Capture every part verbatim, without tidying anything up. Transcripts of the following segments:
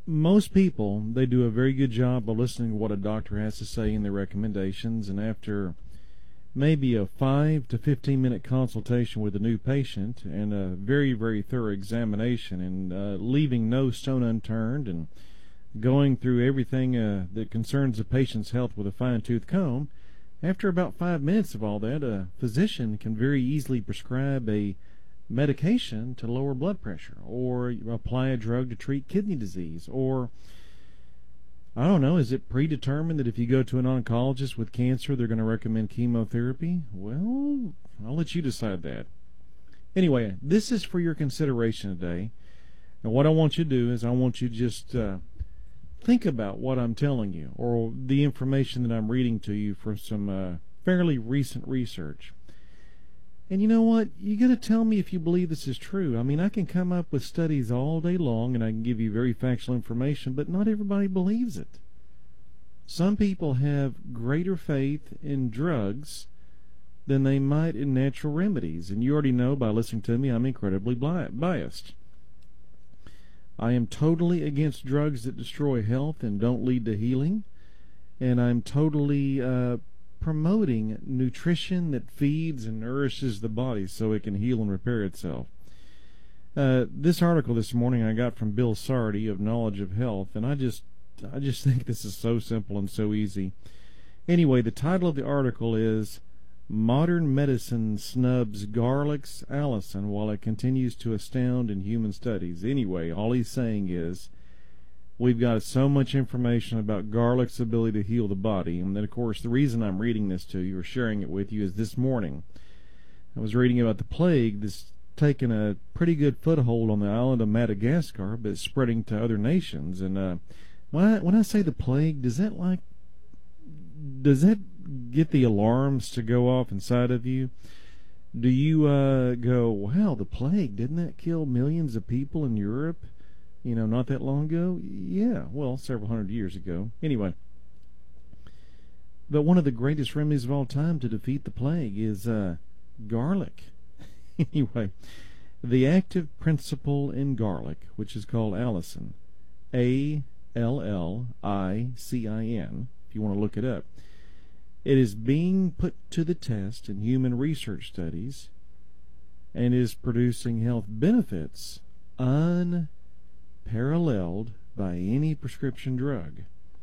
most people, they do a very good job of listening to what a doctor has to say in their recommendations, and after maybe a five to fifteen minute consultation with a new patient and a very, very thorough examination and uh, leaving no stone unturned and going through everything uh, that concerns the patient's health with a fine-tooth comb, after about five minutes of all that, a physician can very easily prescribe a medication to lower blood pressure, or apply a drug to treat kidney disease, or, I don't know, is it predetermined that if you go to an oncologist with cancer, they're going to recommend chemotherapy? Well, I'll let you decide that. Anyway, this is for your consideration today. And what I want you to do is I want you to just uh, think about what I'm telling you, or the information that I'm reading to you from some uh, fairly recent research. And you know what? You got to tell me if you believe this is true. I mean, I can come up with studies all day long, and I can give you very factual information, but not everybody believes it. Some people have greater faith in drugs than they might in natural remedies. And you already know by listening to me, I'm incredibly biased. I am totally against drugs that destroy health and don't lead to healing. And I'm totally uh, promoting nutrition that feeds and nourishes the body so it can heal and repair itself. Uh, this article this morning I got from Bill Sardi of Knowledge of Health, and I just I just think this is so simple and so easy. Anyway, the title of the article is Modern Medicine Snubs Garlic's Allicin While It Continues to Astound in Human Studies. Anyway, all he's saying is we've got so much information about garlic's ability to heal the body. And then, of course, the reason I'm reading this to you or sharing it with you is this morning I was reading about the plague that's taken a pretty good foothold on the island of Madagascar, but it's spreading to other nations. And uh, when I, when I say the plague, does that like does that get the alarms to go off inside of you? Do you uh, go, wow, the plague, didn't that kill millions of people in Europe? You know, not that long ago? Yeah, well, several hundred years ago. Anyway, but one of the greatest remedies of all time to defeat the plague is uh, garlic. Anyway, the active principle in garlic, which is called allicin, A L L I C I N, if you want to look it up, it is being put to the test in human research studies and is producing health benefits unparalleled by any prescription drug.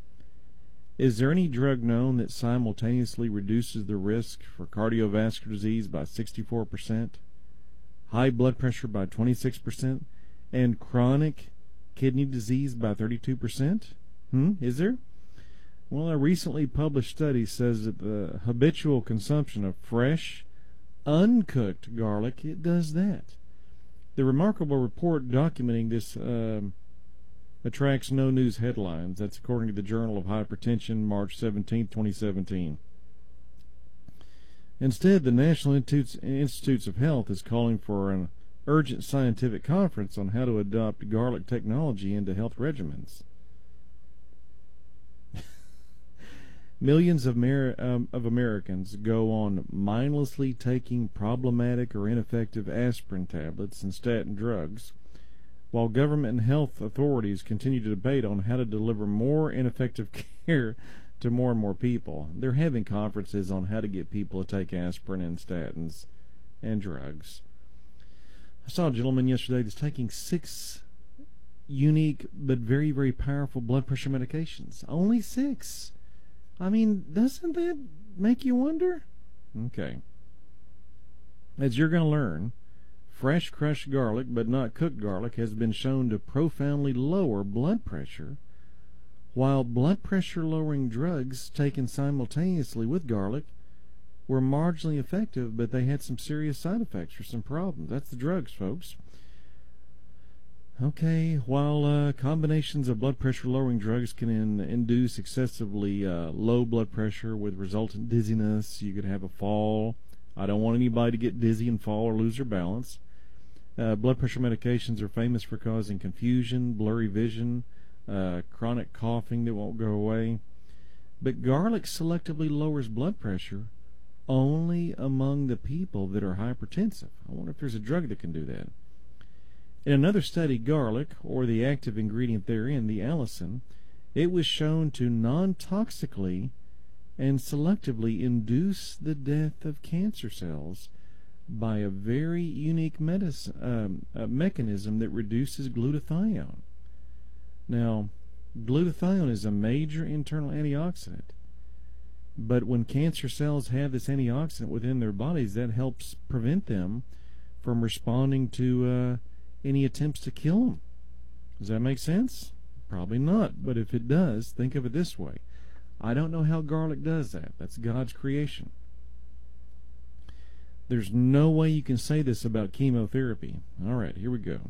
Is there any drug known that simultaneously reduces the risk for cardiovascular disease by sixty-four percent, high blood pressure by twenty-six percent, and chronic kidney disease by thirty-two percent? Hmm, is there? Well, a recently published study says that the habitual consumption of fresh, uncooked garlic, it does that. The remarkable report documenting this um, attracts no news headlines. That's according to the Journal of Hypertension, March seventeenth, twenty seventeen. Instead, the National Institutes, Institutes of Health is calling for an urgent scientific conference on how to adopt garlic technology into health regimens. Millions of, Amer- um, of Americans go on mindlessly taking problematic or ineffective aspirin tablets and statin drugs, while government and health authorities continue to debate on how to deliver more ineffective care to more and more people. They're having conferences on how to get people to take aspirin and statins and drugs. I saw a gentleman yesterday that's taking six unique but very, very powerful blood pressure medications. Only six. I mean, doesn't that make you wonder? Okay. As you're going to learn, fresh crushed garlic, but not cooked garlic, has been shown to profoundly lower blood pressure, while blood pressure lowering drugs taken simultaneously with garlic were marginally effective, but they had some serious side effects or some problems. That's the drugs, folks. Okay, while uh, combinations of blood pressure lowering drugs can in, induce excessively uh, low blood pressure with resultant dizziness, you could have a fall. I don't want anybody to get dizzy and fall or lose their balance. Uh, blood pressure medications are famous for causing confusion, blurry vision, uh, chronic coughing that won't go away. But garlic selectively lowers blood pressure only among the people that are hypertensive. I wonder if there's a drug that can do that. In another study, garlic, or the active ingredient therein, the allicin, it was shown to non-toxically and selectively induce the death of cancer cells by a very unique medicine, um, a mechanism that reduces glutathione. Now, glutathione is a major internal antioxidant, but when cancer cells have this antioxidant within their bodies, that helps prevent them from responding to uh, any attempts to kill them. Does that make sense? Probably not, but if it does, think of it this way. I don't know how garlic does that. That's God's creation. There's no way you can say this about chemotherapy. All right, here we go.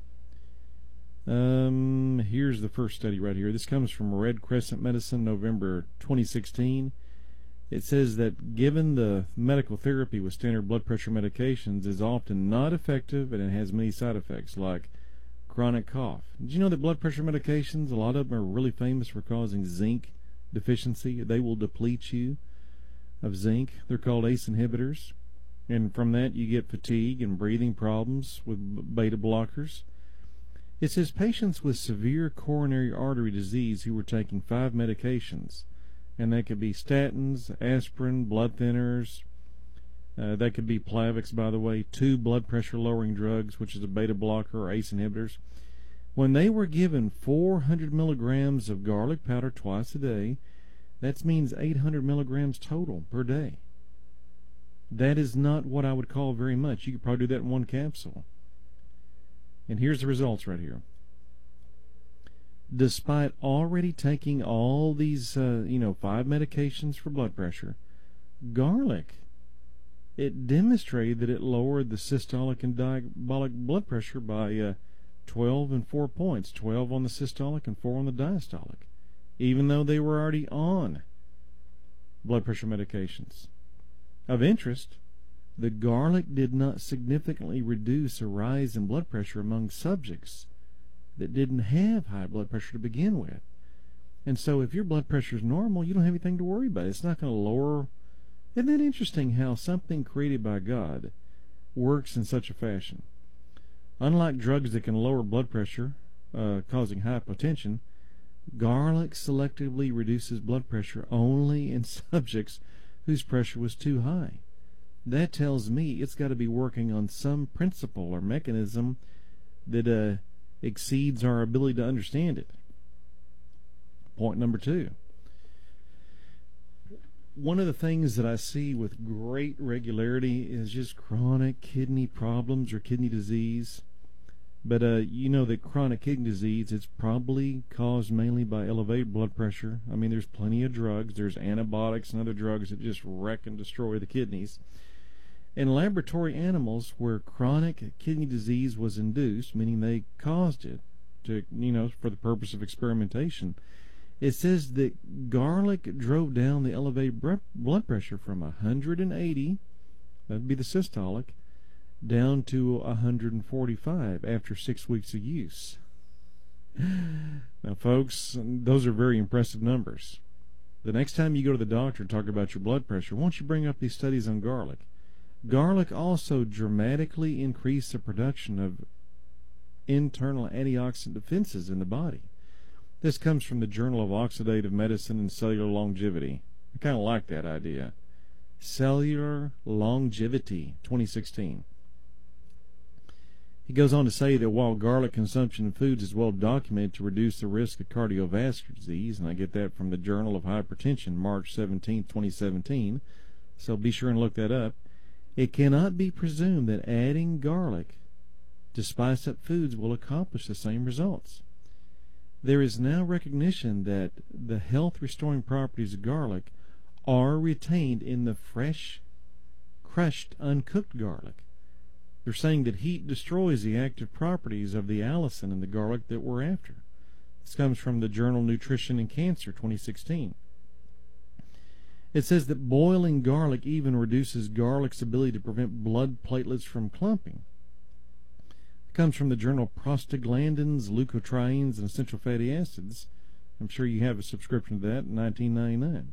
Um, here's the first study right here. This comes from Red Crescent Medicine, November twenty sixteen. It says that given the medical therapy with standard blood pressure medications is often not effective and it has many side effects like chronic cough. Did you know that blood pressure medications, a lot of them are really famous for causing zinc deficiency? They will deplete you of zinc. They're called A C E inhibitors. And from that you get fatigue and breathing problems with beta blockers. It says patients with severe coronary artery disease who were taking five medications, and that could be statins, aspirin, blood thinners. Uh, that could be Plavix, by the way, two blood pressure lowering drugs, which is a beta blocker or A C E inhibitors. When they were given four hundred milligrams of garlic powder twice a day, that means eight hundred milligrams total per day. That is not what I would call very much. You could probably do that in one capsule. And here's the results right here. Despite already taking all these, uh, you know, five medications for blood pressure, garlic, it demonstrated that it lowered the systolic and diastolic blood pressure by uh, twelve and four points, twelve on the systolic and four on the diastolic, even though they were already on blood pressure medications. Of interest, the garlic did not significantly reduce a rise in blood pressure among subjects that didn't have high blood pressure to begin with. And so if your blood pressure is normal, you don't have anything to worry about. It's not going to lower. Isn't that interesting how something created by God works in such a fashion? Unlike drugs that can lower blood pressure, uh, causing hypotension, garlic selectively reduces blood pressure only in subjects whose pressure was too high. That tells me it's got to be working on some principle or mechanism that uh, exceeds our ability to understand it. Point number two. One of the things that I see with great regularity is just chronic kidney problems or kidney disease. But uh, you know that chronic kidney disease, it's probably caused mainly by elevated blood pressure. I mean, there's plenty of drugs. There's antibiotics and other drugs that just wreck and destroy the kidneys. In laboratory animals where chronic kidney disease was induced, meaning they caused it to, you know, for the purpose of experimentation, it says that garlic drove down the elevated blood pressure from one hundred eighty, that would be the systolic, down to one hundred forty-five after six weeks of use. Now, folks, those are very impressive numbers. The next time you go to the doctor and talk about your blood pressure, why don't you bring up these studies on garlic? Garlic also dramatically increased the production of internal antioxidant defenses in the body. This comes from the Journal of Oxidative Medicine and Cellular Longevity. I kind of like that idea. Cellular Longevity, twenty sixteen. He goes on to say that while garlic consumption in foods is well documented to reduce the risk of cardiovascular disease, and I get that from the Journal of Hypertension, March seventeenth, twenty seventeen, so be sure and look that up, it cannot be presumed that adding garlic to spiced up foods will accomplish the same results. There is now recognition that the health-restoring properties of garlic are retained in the fresh, crushed, uncooked garlic. They're saying that heat destroys the active properties of the allicin in the garlic that we're after. This comes from the journal Nutrition and Cancer, twenty sixteen. It says that boiling garlic even reduces garlic's ability to prevent blood platelets from clumping. It comes from the journal Prostaglandins, Leukotrienes, and Essential Fatty Acids. I'm sure you have a subscription to that in nineteen ninety-nine.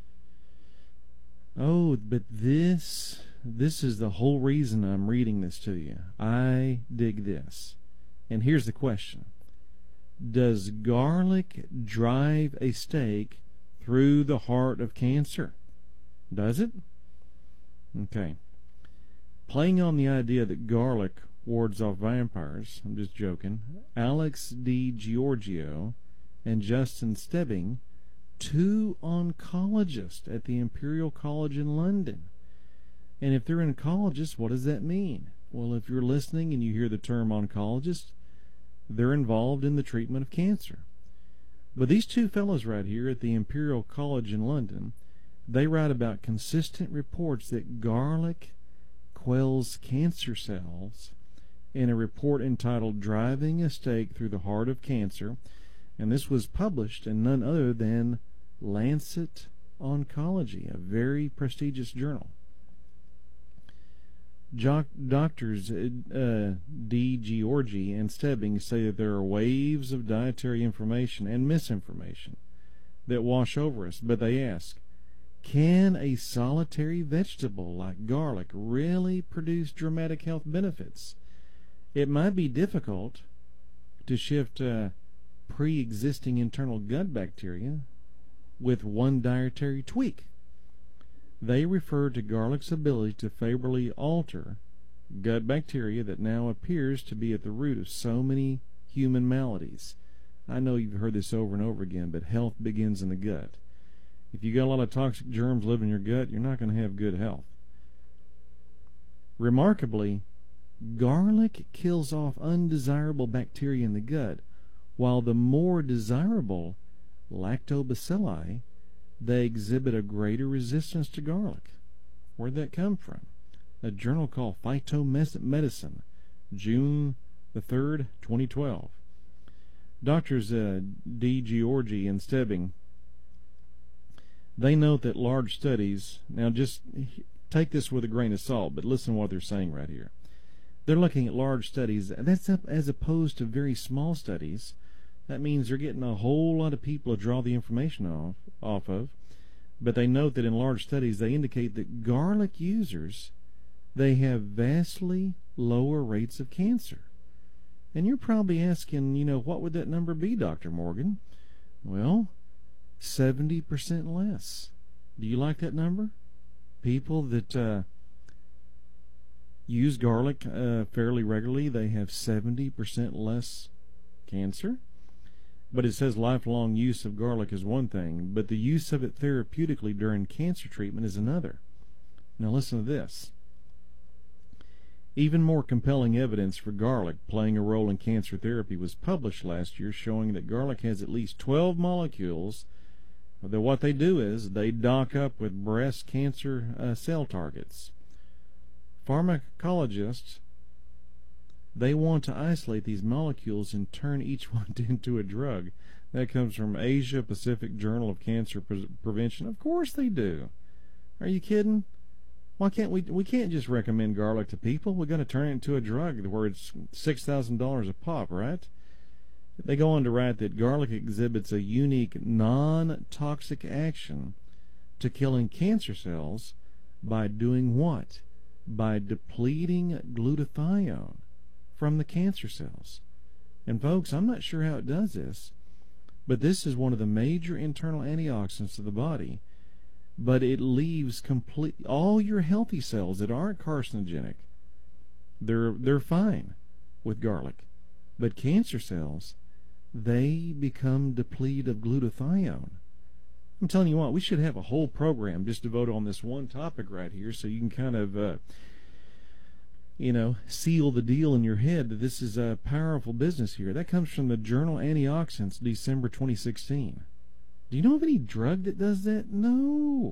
Oh, but this, this is the whole reason I'm reading this to you. I dig this. And here's the question. Does garlic drive a stake through the heart of cancer? Does it? Okay. Playing on the idea that garlic wards off vampires, I'm just joking, Alex DiGiorgio and Justin Stebbing, two oncologists at the Imperial College in London. And if they're oncologists, what does that mean? Well, if you're listening and you hear the term oncologist, they're involved in the treatment of cancer. But these two fellows right here at the Imperial College in London, they write about consistent reports that garlic quells cancer cells in a report entitled Driving a Stake Through the Heart of Cancer, and this was published in none other than Lancet Oncology, a very prestigious journal. Jo- doctors uh, DiGiorgi and Stebbing say that there are waves of dietary information and misinformation that wash over us, but they ask, can a solitary vegetable like garlic really produce dramatic health benefits? It might be difficult to shift uh, pre-existing internal gut bacteria with one dietary tweak. They refer to garlic's ability to favorably alter gut bacteria that now appears to be at the root of so many human maladies. I know you've heard this over and over again, but health begins in the gut. If you got a lot of toxic germs living in your gut, you're not going to have good health. Remarkably, garlic kills off undesirable bacteria in the gut, while the more desirable lactobacilli, they exhibit a greater resistance to garlic. Where'd that come from? A journal called Phytomedicine, June the third, twenty twelve. Doctors uh, DiGiorgi and Stebbing, they note that large studies, now just take this with a grain of salt, but listen to what they're saying right here. They're looking at large studies, that's up as opposed to very small studies. That means they're getting a whole lot of people to draw the information off, off of. But they note that in large studies, they indicate that garlic users, they have vastly lower rates of cancer. And you're probably asking, you know, what would that number be, Doctor Morgan? Well, seventy percent less. Do you like that number? People that uh, use garlic uh, fairly regularly, they have seventy percent less cancer. But it says lifelong use of garlic is one thing, but the use of it therapeutically during cancer treatment is another. Now listen to this. Even more compelling evidence for garlic playing a role in cancer therapy was published last year, showing that garlic has at least twelve molecules that what they do is they dock up with breast cancer uh, cell targets. Pharmacologists, they want to isolate these molecules and turn each one into a drug. That comes from Asia Pacific Journal of Cancer Pre- Prevention. Of course they do. Are you kidding? Why can't we? We can't just recommend garlic to people. We're going to turn it into a drug where it's six thousand dollars a pop, right? They go on to write that garlic exhibits a unique non-toxic action to killing cancer cells by doing what? By depleting glutathione from the cancer cells. And folks, I'm not sure how it does this, but this is one of the major internal antioxidants of the body, but it leaves complete all your healthy cells that aren't carcinogenic. They're they're fine with garlic. But cancer cells, they become depleted of glutathione. I'm telling you what, we should have a whole program just devoted on this one topic right here, so you can kind of uh, you know, seal the deal in your head that this is a powerful business here. That comes from the journal Antioxidants, December twenty sixteen. Do you know of any drug that does that? No.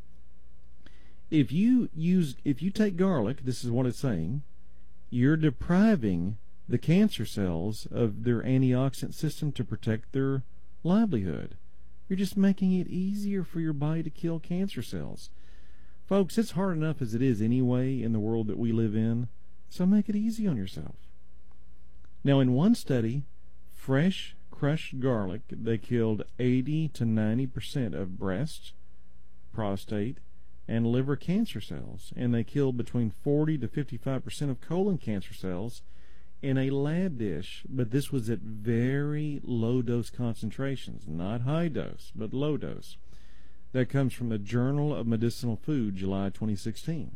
If you use, if you take garlic, this is what it's saying, you're depriving the cancer cells of their antioxidant system to protect their livelihood. You're just making it easier for your body to kill cancer cells. Folks, it's hard enough as it is anyway in the world that we live in, so make it easy on yourself. Now, in one study, fresh crushed garlic, they killed eighty to ninety percent of breast, prostate, and liver cancer cells, and they killed between forty to fifty-five percent of colon cancer cells in a lab dish, but this was at very low dose concentrations, not high dose, but low dose. That comes from the Journal of Medicinal Food, July twenty sixteen.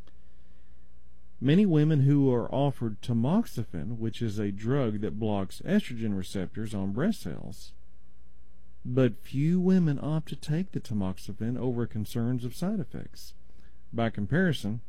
Many women who are offered tamoxifen, which is a drug that blocks estrogen receptors on breast cells, but few women opt to take the tamoxifen over concerns of side effects. By comparison,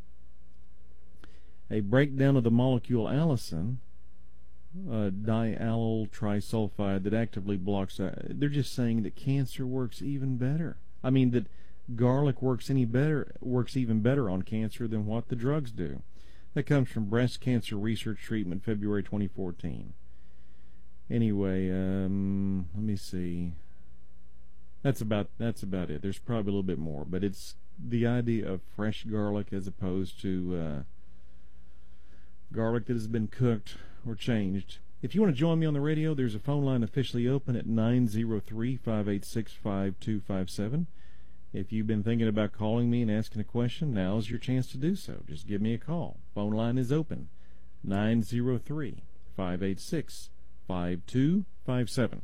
a breakdown of the molecule allicin, uh, diallyl trisulfide that actively blocks, uh, they're just saying that cancer works even better. I mean that garlic works any better, works even better on cancer than what the drugs do. That comes from Breast Cancer Research Treatment, February twenty fourteen. Anyway, um, let me see. That's about that's about it. There's probably a little bit more, but it's the idea of fresh garlic as opposed to uh, garlic that has been cooked or changed. If you want to join me on the radio, there's a phone line officially open at nine oh three, five eight six, five two five seven. If you've been thinking about calling me and asking a question, now's your chance to do so. Just give me a call. Phone line is open, nine oh three, five eight six, five two five seven.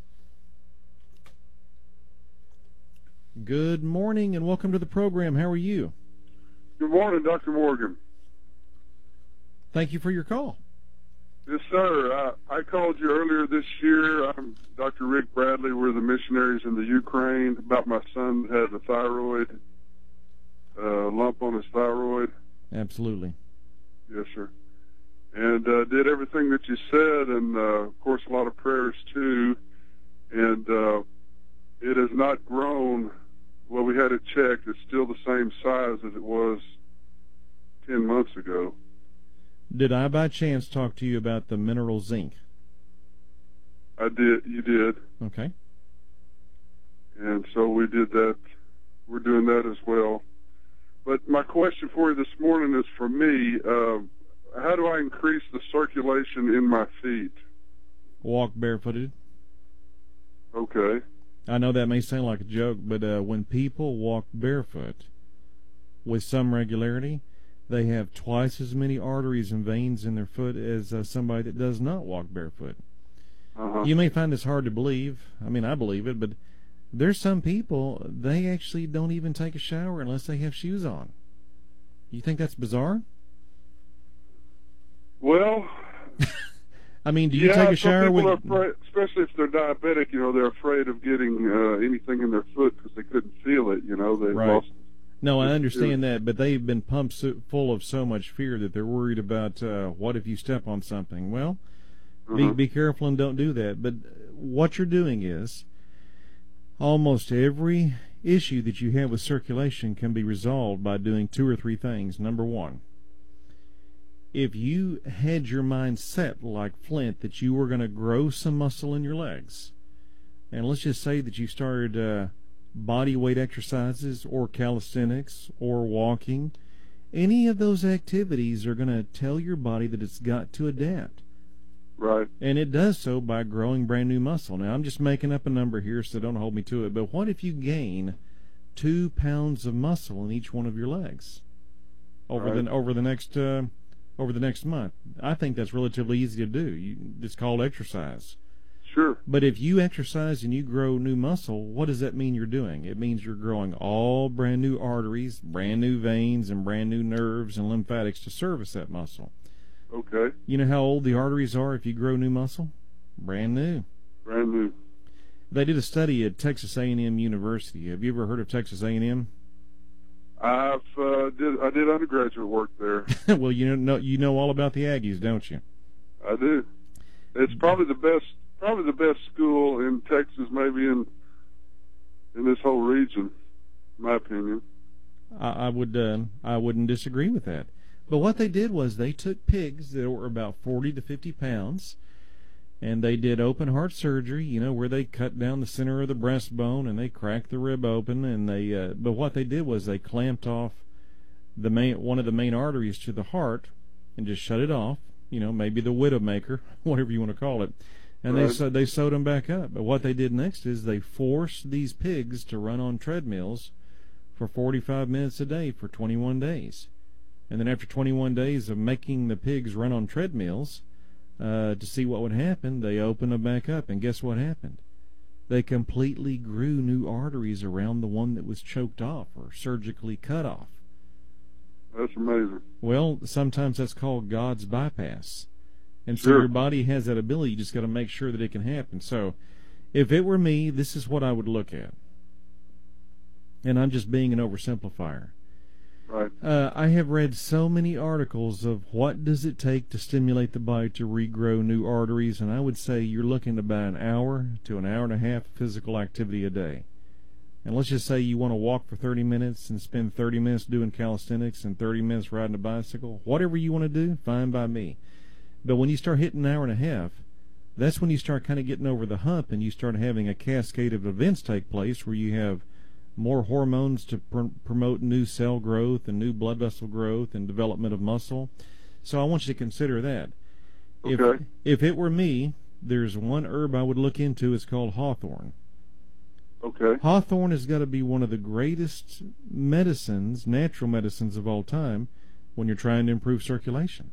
Good morning and welcome to the program. How are you? Good morning, Doctor Morgan. Thank you for your call. Yes, sir. Uh, I called you earlier this year. I'm Doctor Rick Bradley. We're the missionaries in the Ukraine. About my son had a thyroid, uh, lump on his thyroid. Absolutely. Yes, sir. And uh, did everything that you said, and, uh, of course, a lot of prayers, too. And uh, it has not grown. Well, we had it checked. It's still the same size as it was ten months ago. Did I, by chance, talk to you about the mineral zinc? I did. You did. Okay. And so we did that. We're doing that as well. But my question for you this morning is for me, uh, how do I increase the circulation in my feet? Walk barefooted. Okay. I know that may sound like a joke, but uh, when people walk barefoot with some regularity, they have twice as many arteries and veins in their foot as uh, somebody that does not walk barefoot. Uh-huh. You may find this hard to believe. I mean, I believe it, but there's some people, they actually don't even take a shower unless they have shoes on. You think that's bizarre? Well, I mean, do you yeah, take a shower some people with... are afraid, especially if they're diabetic, you know, they're afraid of getting uh, anything in their foot because they couldn't feel it, you know. They've Right. lost. No, I understand that, but they've been pumped so, full of so much fear that they're worried about uh, what if you step on something. Well, Uh-huh. be, be careful and don't do that. But what you're doing is almost every issue that you have with circulation can be resolved by doing two or three things. Number one, if you had your mind set like flint that you were going to grow some muscle in your legs, and let's just say that you started uh, body weight exercises or calisthenics or walking, any of those activities are going to tell your body that it's got to adapt. Right. And it does so by growing brand new muscle. Now, I'm just making up a number here, so don't hold me to it, but what if you gain two pounds of muscle in each one of your legs over Right. the over the next uh, over the next month? I think that's relatively easy to do. You, it's called exercise. Sure. But if you exercise and you grow new muscle, what does that mean you're doing? It means you're growing all brand new arteries, brand new veins, and brand new nerves and lymphatics to service that muscle. Okay. You know how old the arteries are if you grow new muscle? Brand new. Brand new. They did a study at Texas A and M University. Have you ever heard of Texas A and M? I've uh, did I did undergraduate work there. Well, you know you know all about the Aggies, don't you? I do. It's probably the best probably the best school in Texas, maybe in in this whole region, in my opinion. I, I would uh, I wouldn't disagree with that. But what they did was they took pigs that were about forty to fifty pounds, and they did open heart surgery, you know, where they cut down the center of the breastbone and they cracked the rib open, and they uh, but what they did was they clamped off the main one of the main arteries to the heart and just shut it off, you know, maybe the widowmaker, whatever you want to call it. And Right. they so they sewed them back up. But what they did next is they forced these pigs to run on treadmills for forty-five minutes a day for twenty-one days. And then after twenty-one days of making the pigs run on treadmills, uh, to see what would happen. They opened them back up, and guess what happened? They completely grew new arteries around the one that was choked off or surgically cut off. That's amazing. Well, sometimes that's called God's bypass. And so Sure. your body has that ability. You just got to make sure that it can happen. So if it were me, this is what I would look at. And I'm just being an oversimplifier. Right. Uh, I have read so many articles of what does it take to stimulate the body to regrow new arteries, and I would say you're looking at about an hour to an hour and a half of physical activity a day. And let's just say you want to walk for thirty minutes and spend thirty minutes doing calisthenics and thirty minutes riding a bicycle. Whatever you want to do, fine by me. But when you start hitting an hour and a half, that's when you start kind of getting over the hump and you start having a cascade of events take place where you have more hormones to pr- promote new cell growth and new blood vessel growth and development of muscle. So I want you to consider that. Okay. If, if it were me, there's one herb I would look into. It's called hawthorn. Okay. Hawthorn has got to be one of the greatest medicines, natural medicines of all time, when you're trying to improve circulation.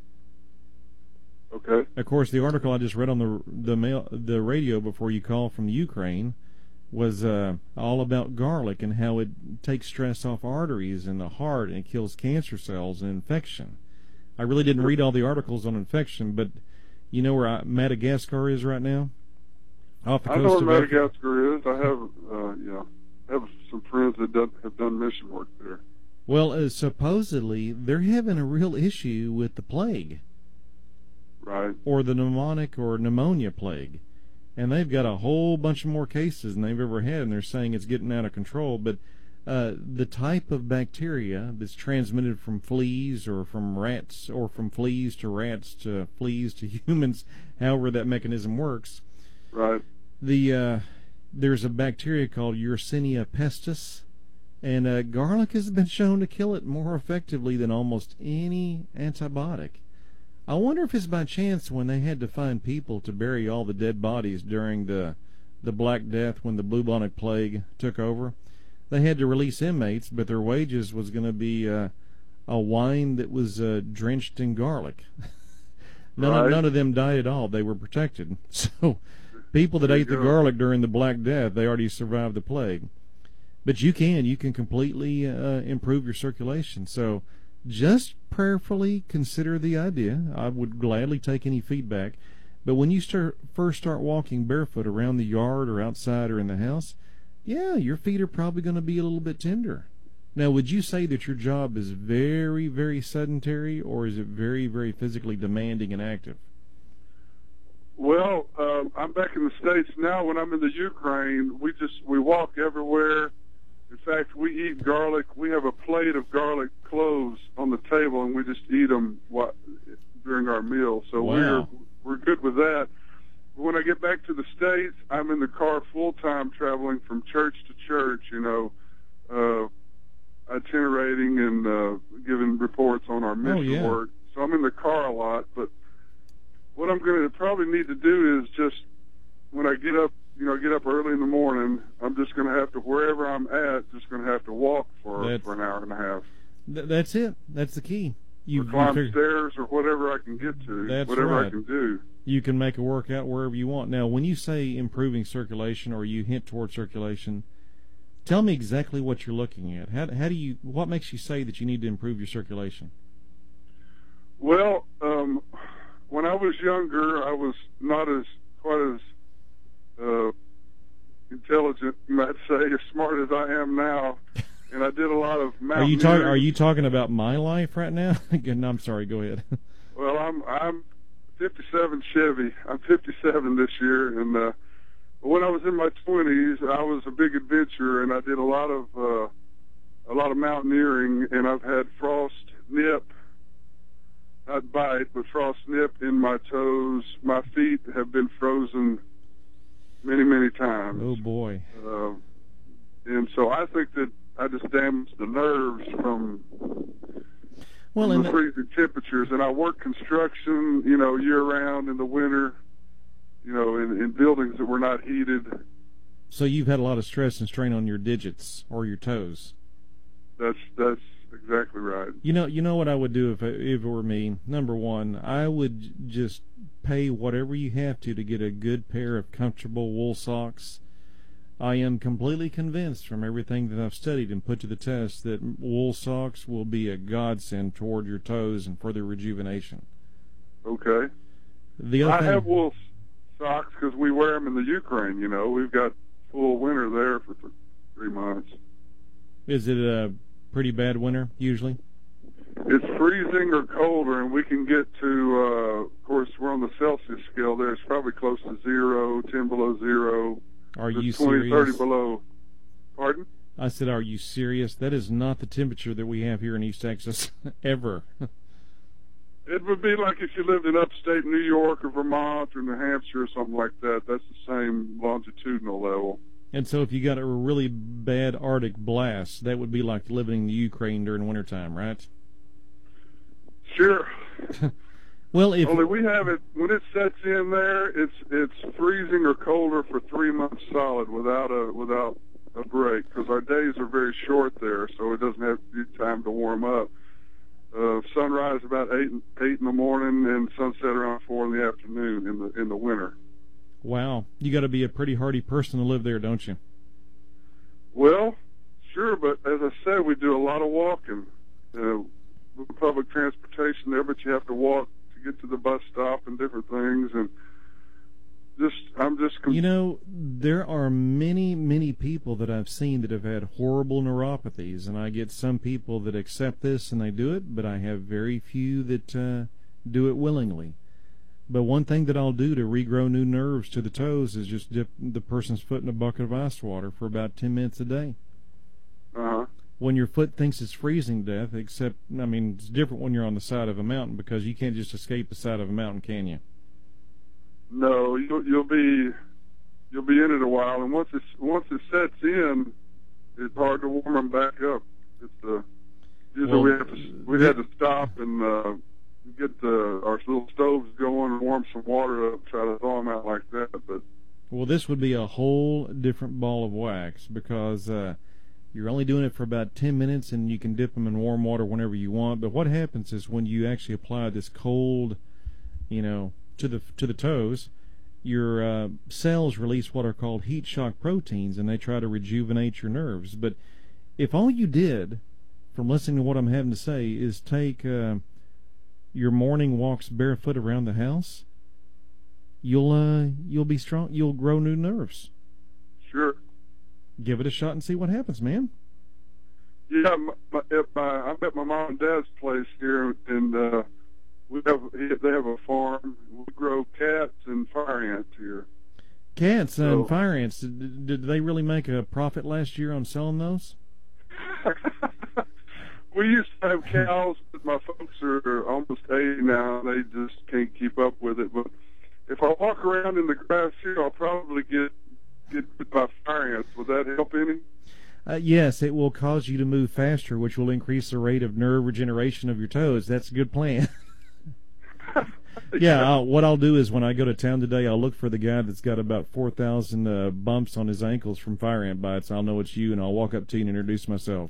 Okay. Of course, the article I just read on the the mail, the radio before you called from the Ukraine was uh, all about garlic and how it takes stress off arteries and the heart and it kills cancer cells and infection. I really didn't read all the articles on infection, but you know where I, Madagascar is right now? Off the I coast know of where Africa. Madagascar is. I have, uh, yeah, I have some friends that done, have done mission work there. Well, uh, supposedly they're having a real issue with the plague, Right. or the pneumonic or pneumonia plague. And they've got a whole bunch of more cases than they've ever had, and they're saying it's getting out of control. But uh, the type of bacteria that's transmitted from fleas or from rats, or from fleas to rats to fleas to humans, however that mechanism works, Right. the uh, there's a bacteria called Yersinia pestis, and uh, garlic has been shown to kill it more effectively than almost any antibiotic. I wonder if it's by chance when they had to find people to bury all the dead bodies during the the Black Death when the bubonic plague took over, they had to release inmates, but their wages was going to be uh, a wine that was uh, drenched in garlic. none, Right. of, none of them died at all. They were protected. So people that There you ate the go. garlic during the Black Death, they already survived the plague. But you can. You can completely uh, improve your circulation. So just prayerfully consider the idea. I would gladly take any feedback. But when you start first start walking barefoot around the yard or outside or in the house, yeah, your feet are probably going to be a little bit tender. Now, would you say that your job is very, very sedentary, or is it very, very physically demanding and active? Well, um, I'm back in the States now. When I'm in the Ukraine, we just we walk everywhere. In fact, we eat garlic. We have a plate of garlic cloves on the table, and we just eat them what, during our meal. So Wow. we're we're good with that. When I get back to the States, I'm in the car full time, traveling from church to church. You know, uh, itinerating and uh, giving reports on our mission yeah. work. So I'm in the car a lot. But what I'm going to probably need to do is just when I get up. You know, get up early in the morning. I'm just going to have to, wherever I'm at, just going to have to walk for That's- for an hour and a half. Th- that's it. That's the key. You, Or you climb figure- stairs or whatever I can get to. That's whatever right. I can do. you can make a workout wherever you want. Now, when you say improving circulation or you hint toward circulation, tell me exactly what you're looking at. How, how do you? What makes you say that you need to improve your circulation? Well, um, when I was younger, I was not as quite as uh, intelligent, you might say, as smart as I am now, and I did a lot of Are mountaineering. you talking? Are you talking about my life right now? no, I'm sorry. Go ahead. Well, I'm I'm fifty-seven Chevy. I'm fifty-seven this year, and uh, when I was in my twenties, I was a big adventurer, and I did a lot of uh, a lot of mountaineering, and I've had frost nip, not bite, but frost nip in my toes. My feet have been frozen many, many times. Oh boy. Uh, and so I think that I just damaged the nerves from, Well, from and the the, freezing temperatures. And I work construction, you know, year round in the winter, you know, in, in buildings that were not heated. so you've had a lot of stress and strain on your digits or your toes. That's that's exactly right. You know, you know what I would do if if it were me. Number one, I would just pay whatever you have to to get a good pair of comfortable wool socks. I am completely convinced from everything that I've studied and put to the test that wool socks will be a godsend toward your toes and further rejuvenation. Okay. The other I thing, have wool socks because we wear them in the Ukraine. You know, we've got full winter there for th- three months. Is it a pretty bad winter usually? It's freezing or colder, and we can get to, uh, of course, we're on the Celsius scale there. It's probably close to zero, ten below zero. Are you twenty, serious? thirty below. Pardon? I said, are you serious? That is not the temperature that we have here in East Texas, ever. It would be like if you lived in upstate New York or Vermont or New Hampshire or something like that. That's the same longitudinal level. And so if you got a really bad Arctic blast, that would be like living in the Ukraine during wintertime, right? Sure. Well, if Only we have it, when it sets in there, it's it's freezing or colder for three months solid without a without a break, because our days are very short there, so it doesn't have time to warm up. Uh, sunrise about eight eight in the morning and sunset around four in the afternoon in the in the winter. Wow, you got to be a pretty hardy person to live there, don't you? Well, sure, but as I said, we do a lot of walking. Uh, public transportation there, but you have to walk to get to the bus stop and different things, and just I'm just. Con- you know, there are many, many people that I've seen that have had horrible neuropathies, and I get some people that accept this and they do it, but I have very few that uh, do it willingly. But one thing that I'll do to regrow new nerves to the toes is just dip the person's foot in a bucket of ice water for about ten minutes a day. Uh-huh. When your foot thinks it's freezing to death, except, I mean, it's different when you're on the side of a mountain, because you can't just escape the side of a mountain, can you? No, you'll you'll be you'll be in it a while, and once it's once it sets in, it's hard to warm them back up. It's uh, usually Well, we have to we had to stop and uh, get the, our little stoves going and warm some water up, try to thaw them out like that. But well, this would be a whole different ball of wax, because uh, you're only doing it for about ten minutes, and you can dip them in warm water whenever you want. But what happens is when you actually apply this cold, you know, to the to the toes, your uh, cells release what are called heat shock proteins, and they try to rejuvenate your nerves. But if all you did, from listening to what I'm having to say, is take uh, your morning walks barefoot around the house, you'll uh, you'll be strong. You'll grow new nerves. sure. Give it a shot and see what happens, man. Yeah, my, my, at my, I'm at my mom and dad's place here, and uh, we have they have a farm. We grow cats and fire ants here. Cats and So- fire ants. Did, did they really make a profit last year on selling those? We used to have cows, but my folks are almost eighty now. They just can't keep up with it. But if I walk around in the grass here, I'll probably get get bit by fire ants. Would that help any? Uh, yes, it will cause you to move faster, which will increase the rate of nerve regeneration of your toes. That's a good plan. Yeah, I'll, what I'll do is when I go to town today, I'll look for the guy that's got about four thousand uh, bumps on his ankles from fire ant bites. I'll know it's you, and I'll walk up to you and introduce myself.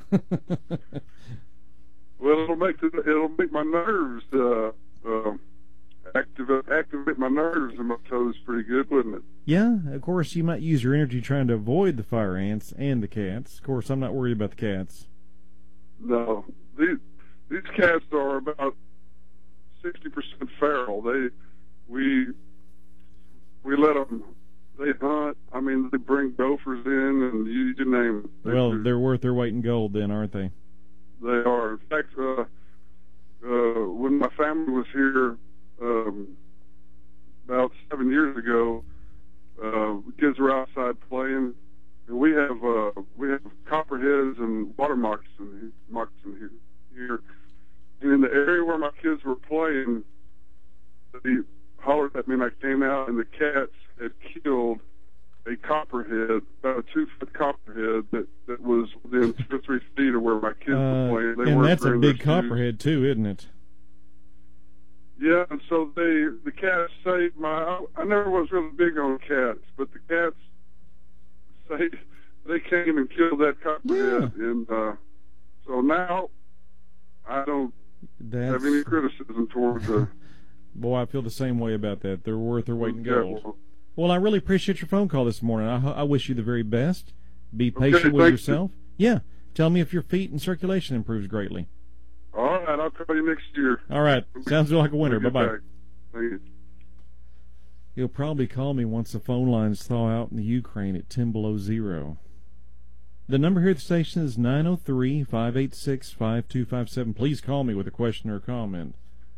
Well, it'll make the, it'll make my nerves uh, uh, activate activate my nerves and my toes pretty good, wouldn't it? Yeah, of course, you might use your energy trying to avoid the fire ants and the cats. Of course, I'm not worried about the cats. No, these these cats are about sixty percent feral. They we we let them. They hunt. I mean, they bring gophers in, and you, you name it. They, Well, they're worth their weight in gold then, aren't they? They are. In fact, uh, uh, when my family was here um, about seven years ago, uh, the kids were outside playing, and we have uh, we have copperheads and water moccasin moccasin here. Here, and in the area where my kids were playing, they hollered at me, and I came out, and the cats had killed a copperhead, about a two-foot copperhead that, that was within two or three feet of where my kids Uh, were playing. They and weren't that's a wearing big their shoes. copperhead too, isn't it? Yeah, and so they, the cats saved my. I, I never was really big on cats, but the cats saved. They came and killed that copperhead, and uh, So now I don't That's, have any criticism towards her. Boy, I feel the same way about that. They're worth their weight in Yeah, gold. well, Well, I really appreciate your phone call this morning. I, I wish you the very best. Be Okay, patient with thank yourself. Yeah. Tell me if your feet and circulation improves greatly. all right, I'll call you next year. All right. Sounds like a winner. Get Bye-bye. back. Thank you. He'll probably call me once the phone lines thaw out in the Ukraine at ten below zero. The number here at the station is nine oh three, five eight six, five two five seven. Please call me with a question or a comment.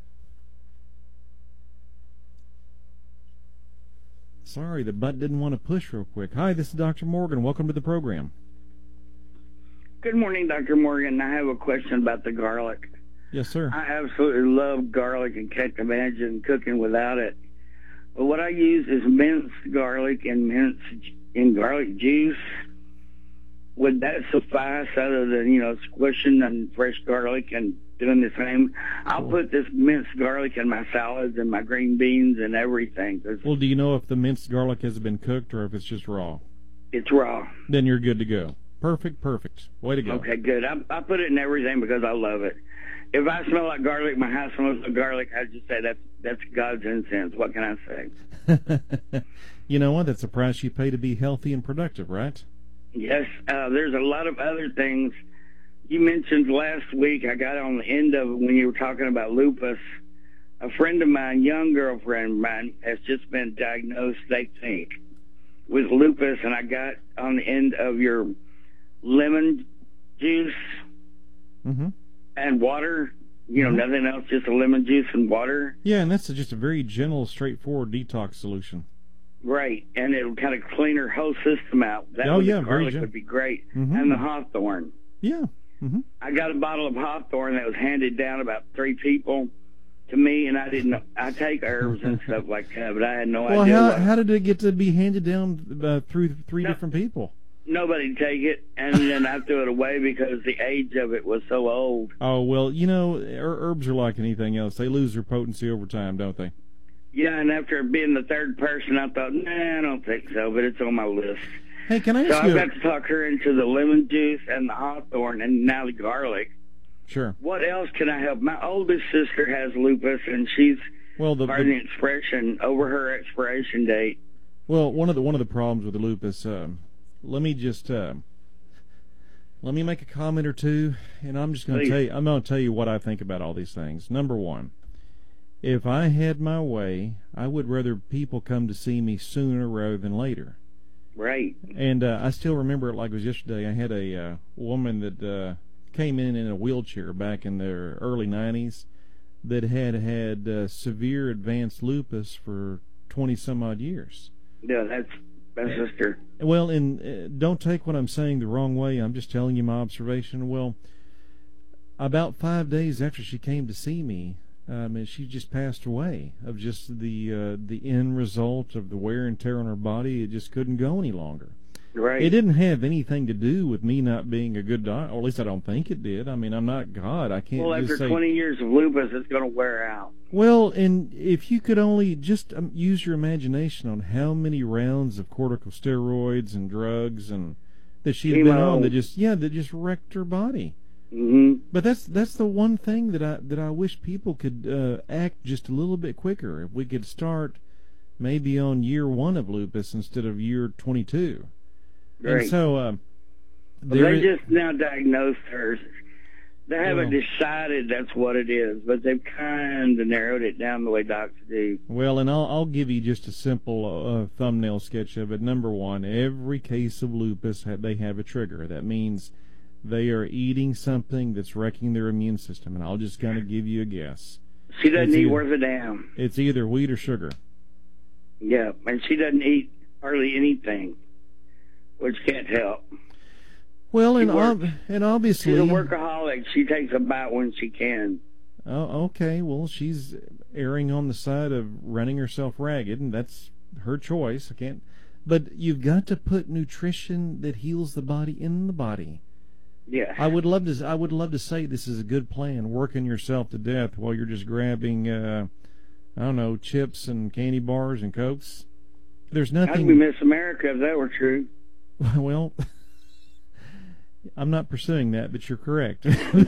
Sorry, the button didn't want to push real quick. Hi, this is Doctor Morgan. Welcome to the program. Good morning, Doctor Morgan. I have a question about the garlic. Yes, sir. I absolutely love garlic and can't imagine cooking without it. But what I use is minced garlic and minced in garlic juice. Would that suffice other than, you know, squishing and fresh garlic and doing the same? I'll Cool. put this minced garlic in my salads and my green beans and everything. 'Cause Well, do you know if the minced garlic has been cooked or if it's just raw? it's raw. Then you're good to go. Perfect, perfect. Way to go. Okay, good. I, I put it in everything because I love it. If I smell like garlic, my house smells like garlic, I just say that's that's God's incense. What can I say? You know what? That's the price you pay to be healthy and productive, right? Yes, uh, there's a lot of other things. You mentioned last week, I got on the end of it when you were talking about lupus. A friend of mine, young girlfriend of mine, has just been diagnosed, they think, with lupus, and I got on the end of your lemon juice Mm-hmm. and water. You know, Mhm. nothing else, just a lemon juice and water. Yeah, and that's just a very gentle, straightforward detox solution. Right, and it'll kind of clean her whole system out. That Oh, with yeah, the very garlic gen- would be great. Mhm. And the hawthorn. Yeah. Mm-hmm. I got a bottle of hawthorn that was handed down about three people to me, and I didn't know. I take herbs and stuff like that, but I had no Well, idea. how, what- how did it get to be handed down uh, through three No. different people? Nobody take it, and then I threw it away because the age of it was so old. Oh, well, you know, her- herbs are like anything else. They lose their potency over time, don't they? Yeah, and after being the third person, I thought, nah, I don't think so, but it's on my list. Hey, can I So ask I've you... got to talk her into the lemon juice and the hawthorn and now the garlic. Sure. What else can I help? My oldest sister has lupus, and she's Well, the, pardon the the expression, over her expiration date. well, one of the one of the problems with the lupus. Um, let me just uh, let me make a comment or two, and I'm just going to Please. tell you. I'm going to tell you what I think about all these things. Number one, if I had my way, I would rather people come to see me sooner rather than later. Right. And uh, I still remember it like it was yesterday. I had a uh, woman that uh, came in in a wheelchair back in the early nineties that had had uh, severe advanced lupus for twenty some odd years. Yeah, that's my sister. Well, and uh, don't take what I'm saying the wrong way. I'm just telling you my observation. Well, about five days after she came to see me, um, and she just passed away of just the uh, the end result of the wear and tear on her body. It just couldn't go any longer. Right. It didn't have anything to do with me not being a good doctor, or at least I don't think it did. I mean, I'm not God. I can't Well, just after say. twenty years of lupus, it's going to wear out. Well, and if you could only just um, use your imagination on how many rounds of corticosteroids and drugs and that she'd been Chemo. on that just yeah that just wrecked her body. hmm But that's that's the one thing that I that I wish people could uh, act just a little bit quicker. If we could start maybe on year one of lupus instead of year twenty-two. Great. And so uh, But there they is- just now diagnosed her. They haven't Well. decided that's what it is, but they've kind of narrowed it down the way doctors do. Well, and I'll, I'll give you just a simple uh, thumbnail sketch of it. Number one, every case of lupus, ha- they have a trigger. That means they are eating something that's wrecking their immune system. And I'll just kind of give you a guess. She doesn't It's eat either- worth a damn. It's either wheat or sugar. Yeah, and she doesn't eat hardly anything, which can't help. Well, She and, ob- works. and obviously... She's a workaholic. She takes a bite when she can. Oh, okay. Well, she's erring on the side of running herself ragged, and that's her choice. I can't... But you've got to put nutrition that heals the body in the body. Yeah. I would love to. I would love to say this is a good plan, working yourself to death while you're just grabbing, uh, I don't know, chips and candy bars and cokes. There's I'd be nothing. Miss America if that were true. Well, I'm not pursuing that, but you're correct.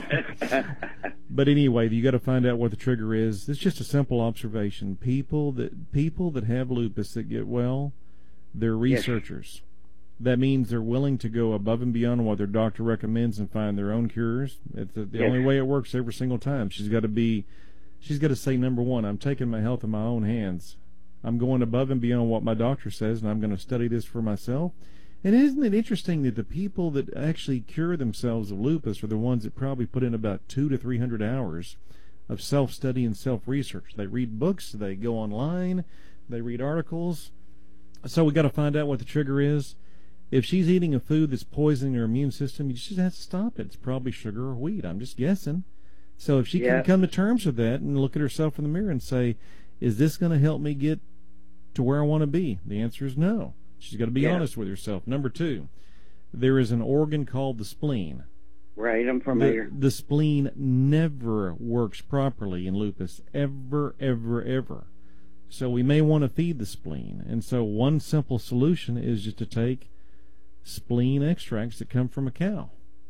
But anyway, you got to find out what the trigger is. It's just a simple observation. People that people that have lupus that get well, they're researchers. Yes. That means they're willing to go above and beyond what their doctor recommends and find their own cures. It's the, the yes. only way it works every single time. She's got to be, she's got to say, number one, I'm taking my health in my own hands. I'm going above and beyond what my doctor says, and I'm going to study this for myself. And isn't it interesting that the people that actually cure themselves of lupus are the ones that probably put in about two to three hundred hours of self-study and self-research? They read books, they go online, they read articles. So we got to find out what the trigger is. If she's eating a food that's poisoning her immune system, you just have to stop it. It's probably sugar or wheat. I'm just guessing. So if she yeah. can come to terms with that and look at herself in the mirror and say, is this going to help me get to where I want to be? The answer is no. She's got to be yeah. honest with herself. Number two, there is an organ called the spleen. Right, I'm familiar. The, the spleen never works properly in lupus, ever, ever, ever. So we may want to feed the spleen. And so one simple solution is just to take spleen extracts that come from a cow.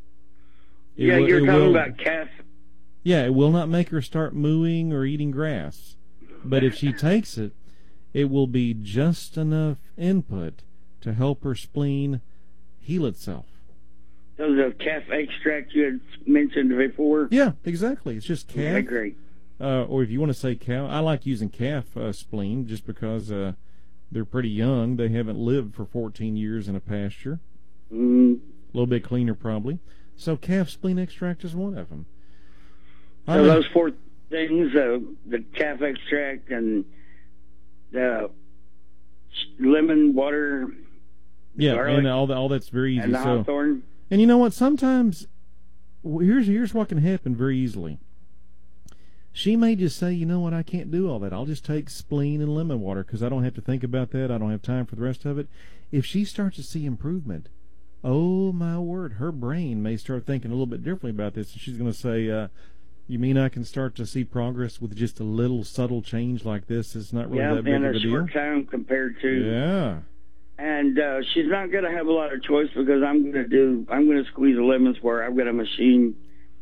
It yeah, will, you're talking will, about calf. Yeah, it will not make her start mooing or eating grass. But if she takes it, it will be just enough input to help her spleen heal itself. So the calf extract you had mentioned before? Yeah, exactly. It's just calf. Okay, great. Uh, or if you want to say cow, I like using calf uh, spleen just because uh, they're pretty young. They haven't lived for fourteen years in a pasture. Mm. A little bit cleaner probably. So calf spleen extract is one of them. So I mean, those four things, uh, the calf extract and the lemon water, yeah, garlic, and all that, all that's very easy. And the so, hawthorn. And you know what? Sometimes here's here's what can happen very easily. She may just say, you know what, I can't do all that. I'll just take spleen and lemon water because I don't have to think about that. I don't have time for the rest of it. If she starts to see improvement, oh my word, her brain may start thinking a little bit differently about this, and she's going to say, uh, you mean I can start to see progress with just a little subtle change like this? It's not really yeah, that big of a deal. Yeah, in a short time compared to. Yeah. And uh, she's not going to have a lot of choice because I'm going to do. I'm going to squeeze the lemons where I've got a machine,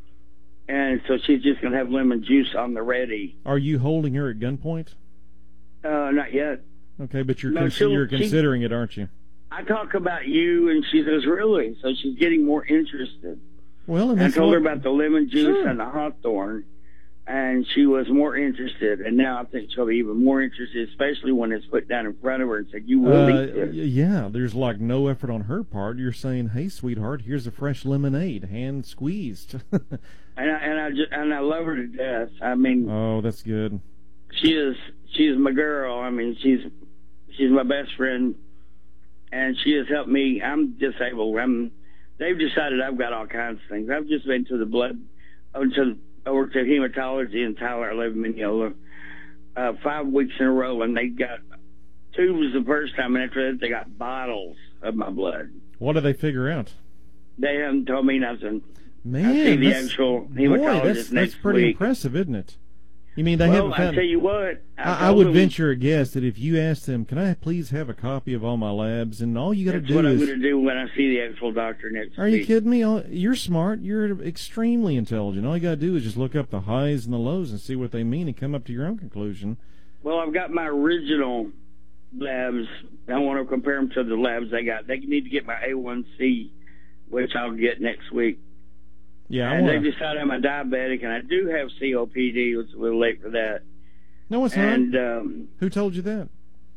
and so she's just going to have lemon juice on the ready. Are you holding her at gunpoint? Uh, not yet. Okay, but you're no, con- you're considering she, it, aren't you? I talk about you, and she says, "Really?" So she's getting more interested. Well, and I told what, her about the lemon juice sure. and the hawthorn, and she was more interested. And now I think she'll be even more interested, especially when it's put down in front of her and said, "You will uh, eat this." Yeah, there's like no effort on her part. You're saying, "Hey, sweetheart, here's a fresh lemonade, hand squeezed." and I, and I just, and I love her to death. I mean, oh, that's good. She is she's my girl. I mean, she's she's my best friend, and she has helped me. I'm disabled. I'm. They've decided I've got all kinds of things. I've just been to the blood, over to, over to hematology in Tyler. I live in Mineola, uh, five weeks in a row, and they got tubes the first time, and after that they got bottles of my blood. What did they figure out? They haven't told me nothing. Man, I see the actual hematologist boy, that's, next that's pretty week. Impressive, isn't it? You mean they well, haven't found... I tell you what. I, I, I would them, venture a guess that if you asked them, can I please have a copy of all my labs, and all you got to do is... That's what is... I'm going to do when I see the actual doctor next Are week. Are you kidding me? All, you're smart. You're extremely intelligent. All you got to do is just look up the highs and the lows and see what they mean and come up to your own conclusion. Well, I've got my original labs. I want to compare them to the labs they got. They need to get my A one C, which I'll get next week. Yeah, I and wanna... they decided I'm a diabetic, and I do have C O P D. It's a little late for that. No, it's and, not. Um, Who told you that?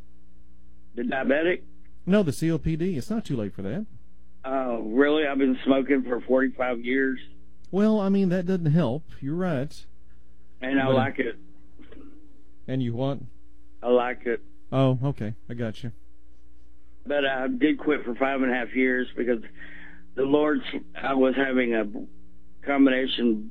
The diabetic? No, the C O P D. It's not too late for that. Oh, uh, really? I've been smoking for forty-five years. Well, I mean, that doesn't help. You're right. And I but, like it. And you what? I like it. Oh, okay. I got you. But I did quit for five and a half years because the Lord's, I was having a combination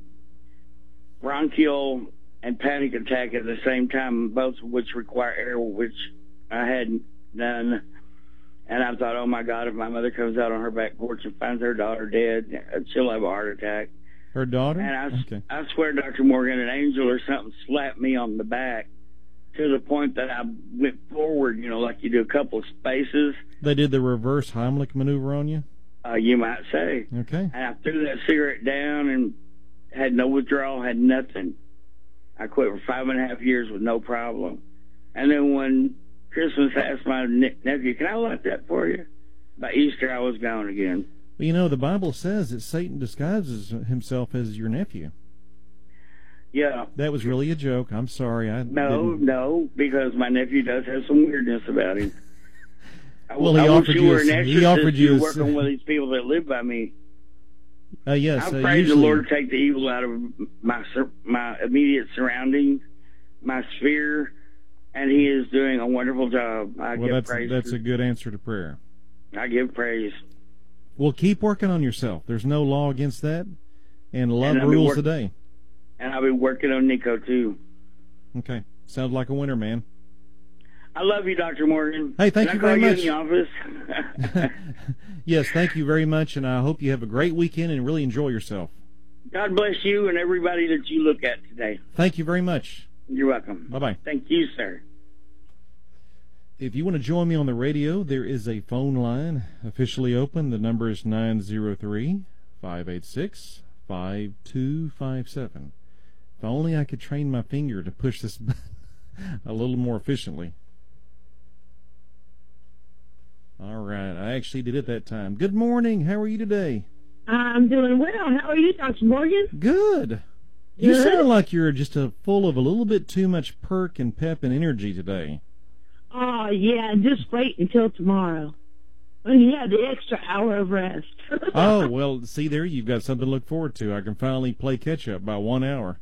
bronchial and panic attack at the same time, both of which require air, which I had none. And I thought, oh my God, if my mother comes out on her back porch and finds her daughter dead, she'll have a heart attack. Her daughter? And I, okay. I swear, Doctor Morgan, an angel or something slapped me on the back to the point that I went forward, you know, like you do a couple of spaces. They did the reverse Heimlich maneuver on you? Uh, you might say. Okay. And I threw that cigarette down and had no withdrawal, had nothing. I quit for five and a half years with no problem. And then when Christmas asked my ne- nephew, can I light that for you? By Easter, I was gone again. Well, you know, the Bible says that Satan disguises himself as your nephew. Yeah. That was really a joke. I'm sorry. I No, didn't... no, because my nephew does have some weirdness about him. I, well, he I offered wish you. you were A, an exorcist he offered you. to A, work on with these people that live by me. Uh, yes. I uh, pray usually... the Lord to take the evil out of my my immediate surroundings, my sphere, and He is doing a wonderful job. I well, give that's praise. that's to, a good answer to prayer. I give praise. Well, keep working on yourself. There's no law against that, and love And rules work- the day. And I'll be working on Nico too. Okay, sounds like a winner, man. I love you, Doctor Morgan. Hey, thank Can you I call very you much. in the office? Yes, thank you very much, and I hope you have a great weekend and really enjoy yourself. God bless you and everybody that you look at today. Thank you very much. You're welcome. Bye-bye. Thank you, sir. If you want to join me on the radio, there is a phone line officially open. The number is nine zero three, five eight six, five two five seven. If only I could train my finger to push this button a little more efficiently. All right, I actually did it that time. Good morning. How are you today? I'm doing well. How are you, Doctor Morgan? Good. You Good. sound like you're just a, full of a little bit too much perk and pep and energy today. Oh, yeah, just wait until tomorrow when you have the extra hour of rest. Oh, well, see there, you've got something to look forward to. I can finally play catch-up by one hour.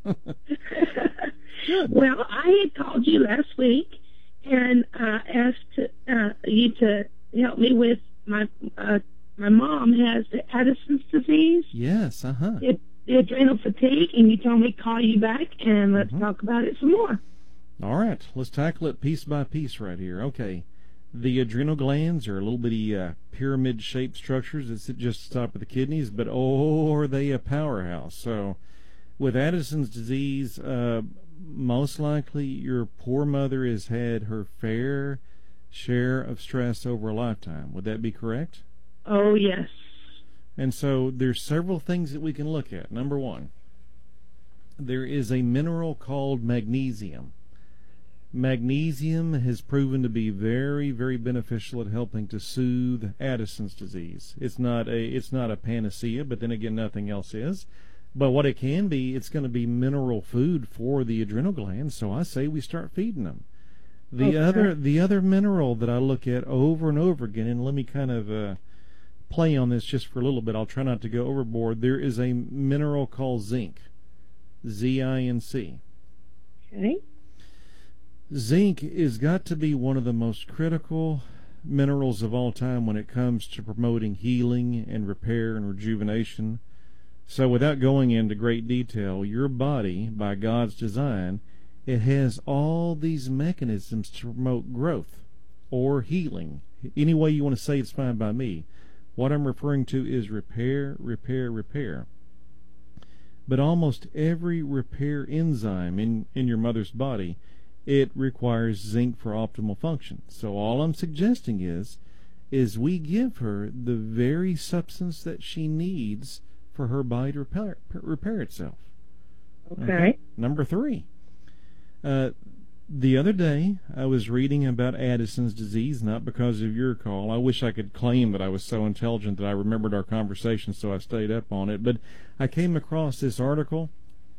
Good. Well, I had called you last week and uh, asked to, uh, you to help me with my uh, my mom has the Addison's disease, Yes, uh-huh. the, the adrenal fatigue, and you told me to call you back and let's Mhm. talk about it some more. All right, let's tackle it piece by piece right here. Okay, the adrenal glands are little bitty uh, pyramid-shaped structures that sit just at the top of the kidneys, but oh, are they a powerhouse. So with Addison's disease, uh, most likely your poor mother has had her fair share of stress over a lifetime. Would that be correct? Oh, yes. And so there's several things that we can look at. Number one, there is a mineral called magnesium. Magnesium has proven to be very, very beneficial at helping to soothe Addison's disease. It's not a it's not a panacea, but then again, nothing else is. But what it can be, it's going to be mineral food for the adrenal glands. So I say we start feeding them. The Okay. other the other mineral that I look at over and over again, and let me kind of uh, play on this just for a little bit. I'll try not to go overboard. There is a mineral called zinc, Z I N C. Okay. Zinc is got to be one of the most critical minerals of all time when it comes to promoting healing and repair and rejuvenation. So without going into great detail, your body, by God's design, it has all these mechanisms to promote growth or healing. Any way you want to say it's fine by me. What I'm referring to is repair, repair, repair. But almost every repair enzyme in, in your mother's body, it requires zinc for optimal function. So all I'm suggesting is, is we give her the very substance that she needs for her body to repair, repair itself. Okay. Number three. Uh, the other day, I was reading about Addison's disease, not because of your call. I wish I could claim that I was so intelligent that I remembered our conversation, so I stayed up on it. But I came across this article,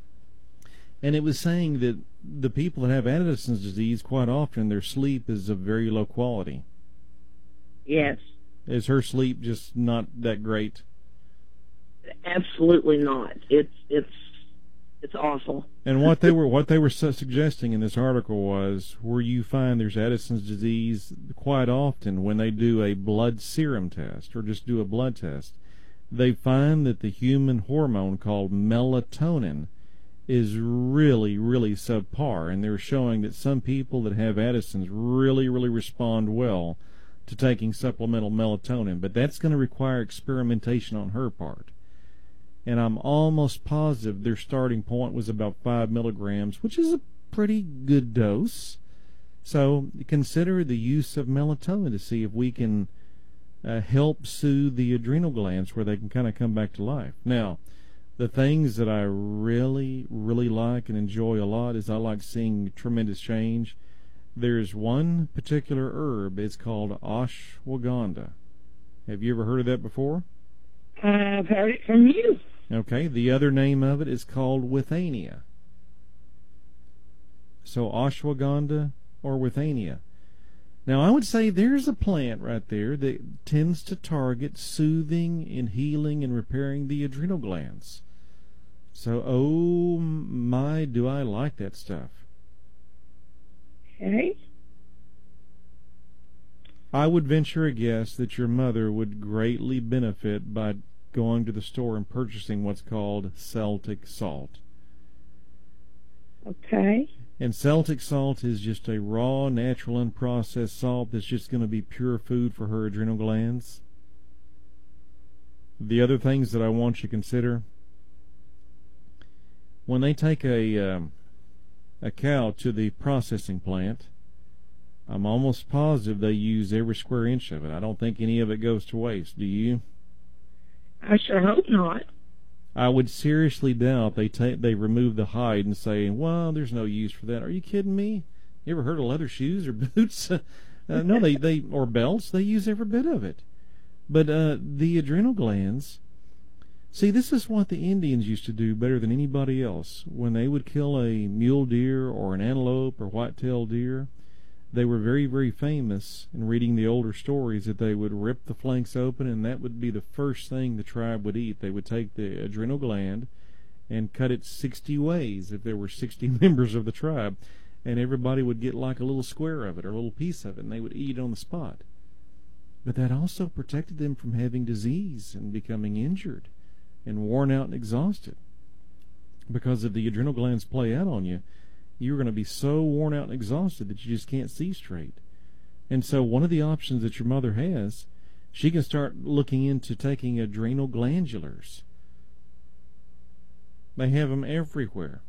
and it was saying that the people that have Addison's disease, quite often, their sleep is of very low quality. Yes. Is her sleep just not that great? Absolutely not. It's it's it's awful. And what they were what they were su- suggesting in this article was, where you find there's Addison's disease, quite often when they do a blood serum test or just do a blood test, they find that the human hormone called melatonin is really, really subpar, and they're showing that some people that have Addison's really, really respond well to taking supplemental melatonin, but that's going to require experimentation on her part. And I'm almost positive their starting point was about five milligrams, which is a pretty good dose. So consider the use of melatonin to see if we can uh, help soothe the adrenal glands where they can kind of come back to life. Now, the things that I really, really like and enjoy a lot is I like seeing tremendous change. There's one particular herb. It's called ashwagandha. Have you ever heard of that before? I've heard it from you. Okay. The other name of it is called withania. So ashwagandha or withania. Now, I would say there's a plant right there that tends to target soothing and healing and repairing the adrenal glands. So, oh my, do I like that stuff. Okay. I would venture a guess that your mother would greatly benefit by going to the store and purchasing what's called Celtic salt. Okay. And Celtic salt is just a raw, natural, unprocessed salt that's just going to be pure food for her adrenal glands. The other things that I want you to consider, when they take a um, a cow to the processing plant, I'm almost positive they use every square inch of it. I don't think any of it goes to waste. Do you? I sure hope not. I would seriously doubt they take they remove the hide and say, well, there's no use for that. Are you kidding me? You ever heard of leather shoes or boots? uh, no, they, they or belts. They use every bit of it. But uh, the adrenal glands, see, this is what the Indians used to do better than anybody else. When they would kill a mule deer or an antelope or white-tailed deer, they were very, very famous in reading the older stories that they would rip the flanks open, and that would be the first thing the tribe would eat. They would take the adrenal gland and cut it sixty ways if there were sixty members of the tribe, and everybody would get like a little square of it or a little piece of it, and they would eat it on the spot. But that also protected them from having disease and becoming injured and worn out and exhausted. Because if the adrenal glands play out on you, you're going to be so worn out and exhausted that you just can't see straight. And so one of the options that your mother has, she can start looking into taking adrenal glandulars. They have them everywhere.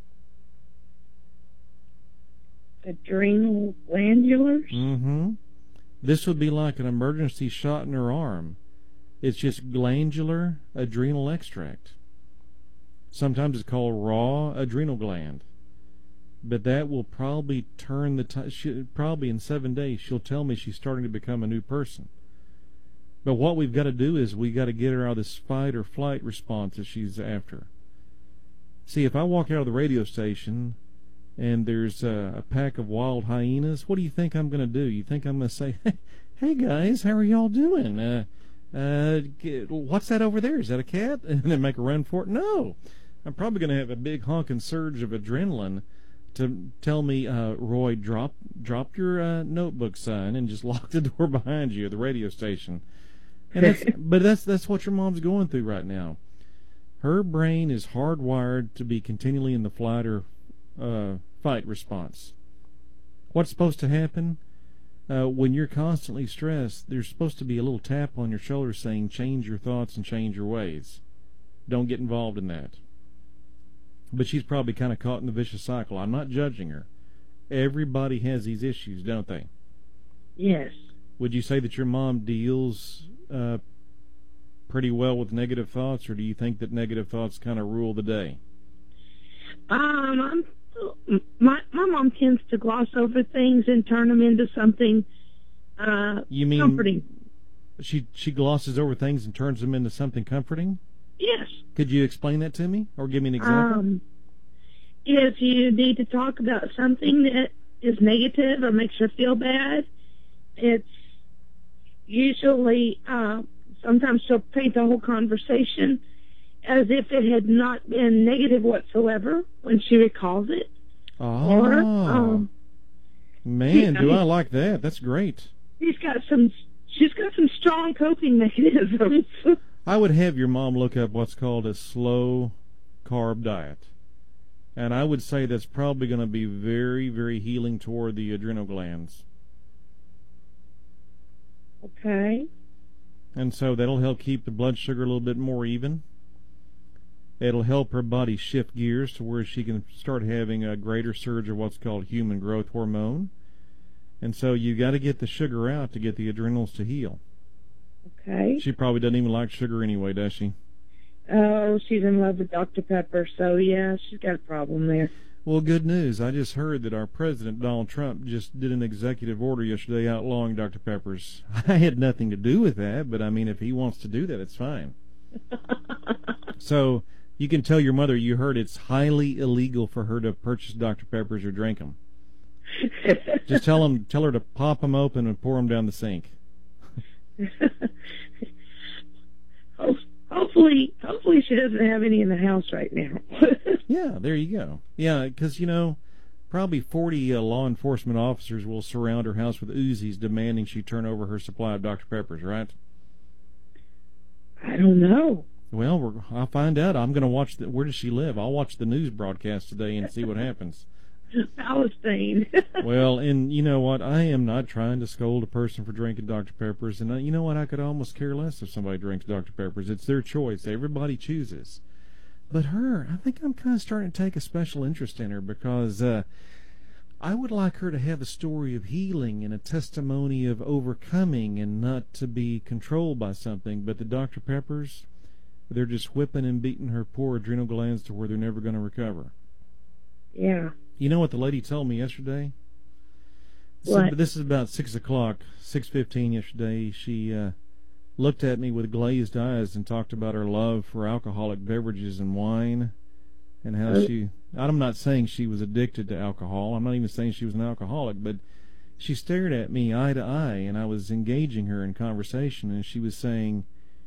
Adrenal glandulars? Mm-hmm. This would be like an emergency shot in her arm. It's just glandular adrenal extract. Sometimes it's called raw adrenal gland. But that will probably turn the t- she, probably in seven days she'll tell me she's starting to become a new person. But what we've got to do is we've got to get her out of this fight or flight response that she's after. See, if I walk out of the radio station and there's a, a pack of wild hyenas, what do you think I'm going to do? You think I'm going to say, hey, hey guys, how are y'all doing? Uh, uh, what's that over there? Is that a cat? And then make a run for it? No. I'm probably going to have a big honking surge of adrenaline to tell me, uh, Roy, drop drop your uh, notebook, son, and just lock the door behind you at the radio station. And that's, but that's that's what your mom's going through right now. Her brain is hardwired to be continually in the flight or uh, fight response. What's supposed to happen? Uh, when you're constantly stressed, there's supposed to be a little tap on your shoulder saying, change your thoughts and change your ways. Don't get involved in that. But she's probably kind of caught in the vicious cycle. I'm not judging her. Everybody has these issues, don't they? Yes. Would you say that your mom deals uh, pretty well with negative thoughts, or do you think that negative thoughts kind of rule the day? Um, I'm, my my mom tends to gloss over things and turn them into something uh, you mean comforting. She she glosses over things and turns them into something comforting? Yes. Could you explain that to me, or give me an example? Um, if you need to talk about something that is negative or makes her feel bad, it's usually, uh, sometimes she'll paint the whole conversation as if it had not been negative whatsoever when she recalls it. Oh, or, um, man, I do mean, I like that. That's great. She's got some, she's got some strong coping mechanisms. I would have your mom look up what's called a slow carb diet. And I would say that's probably going to be very, very healing toward the adrenal glands. Okay. And so that'll help keep the blood sugar a little bit more even. It'll help her body shift gears to where she can start having a greater surge of what's called human growth hormone. And so you got to get the sugar out to get the adrenals to heal. Okay. She probably doesn't even like sugar anyway, does she? Oh, she's in love with Doctor Pepper, so yeah, she's got a problem there. Well, good news. I just heard that our president, Donald Trump, just did an executive order yesterday outlawing Doctor Peppers. I had nothing to do with that, but I mean, if he wants to do that, it's fine. So you can tell your mother you heard it's highly illegal for her to purchase Doctor Peppers or drink them. Just tell them, tell her to pop them open and pour them down the sink. Hopefully, hopefully she doesn't have any in the house right now. Yeah, there you go. Yeah, because, you know, probably forty uh, law enforcement officers will surround her house with Uzis demanding she turn over her supply of Doctor Peppers, right? I don't know. Well, we're, I'll find out. I'm going to watch the, where does she live? I'll watch the news broadcast today and see what happens. Palestine. Well, and you know what? I am not trying to scold a person for drinking Doctor Peppers, and uh, you know what? I could almost care less if somebody drinks Doctor Peppers. It's their choice. Everybody chooses. But her, I think I'm kind of starting to take a special interest in her because uh, I would like her to have a story of healing and a testimony of overcoming and not to be controlled by something. But the Doctor Peppers, they're just whipping and beating her poor adrenal glands to where they're never going to recover. Yeah. You know what the lady told me yesterday? What? So, this is about six o'clock, six fifteen yesterday. She uh, looked at me with glazed eyes and talked about her love for alcoholic beverages and wine, and how Oh. she. I'm not saying she was addicted to alcohol. I'm not even saying she was an alcoholic, but she stared at me eye to eye, and I was engaging her in conversation, and she was saying,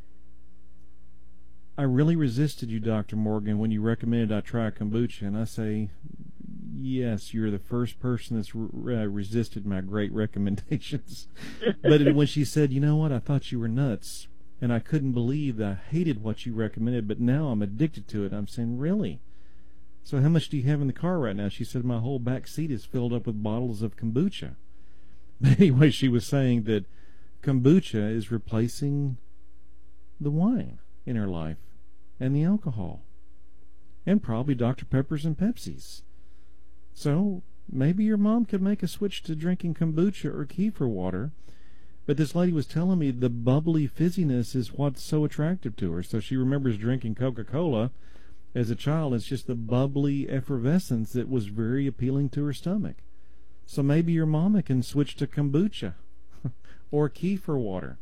"I really resisted you, Doctor Morgan, when you recommended I try kombucha." And I say, yes, you're the first person that's re- uh, resisted my great recommendations. But it, when she said, you know what, I thought you were nuts, and I couldn't believe that I hated what you recommended, but now I'm addicted to it. I'm saying, really? So how much do you have in the car right now? She said, my whole back seat is filled up with bottles of kombucha. But anyway, she was saying that kombucha is replacing the wine in her life and the alcohol, and probably Doctor Peppers and Pepsis. So maybe your mom could make a switch to drinking kombucha or kefir water. But this lady was telling me the bubbly fizziness is what's so attractive to her. So she remembers drinking Coca-Cola as a child. It's just the bubbly effervescence that was very appealing to her stomach. So maybe your mama can switch to kombucha or kefir water.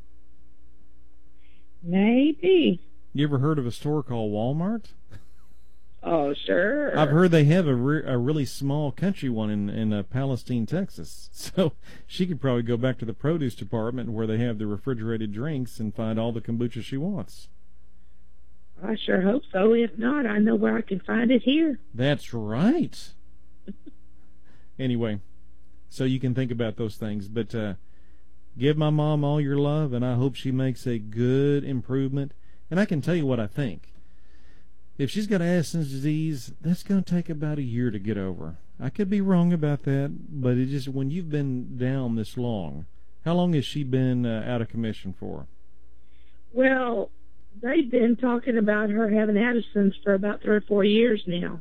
Maybe. You ever heard of a store called Walmart? Oh, sure. I've heard they have a, re- a really small country one in, in uh, Palestine, Texas. So she could probably go back to the produce department where they have the refrigerated drinks and find all the kombucha she wants. I sure hope so. If not, I know where I can find it here. That's right. Anyway, so you can think about those things. But uh, give my mom all your love, and I hope she makes a good improvement. And I can tell you what I think. If she's got Addison's disease, that's going to take about a year to get over. I could be wrong about that, but it just when you've been down this long, how long has she been uh, out of commission for? Well, they've been talking about her having Addison's for about three or four years now.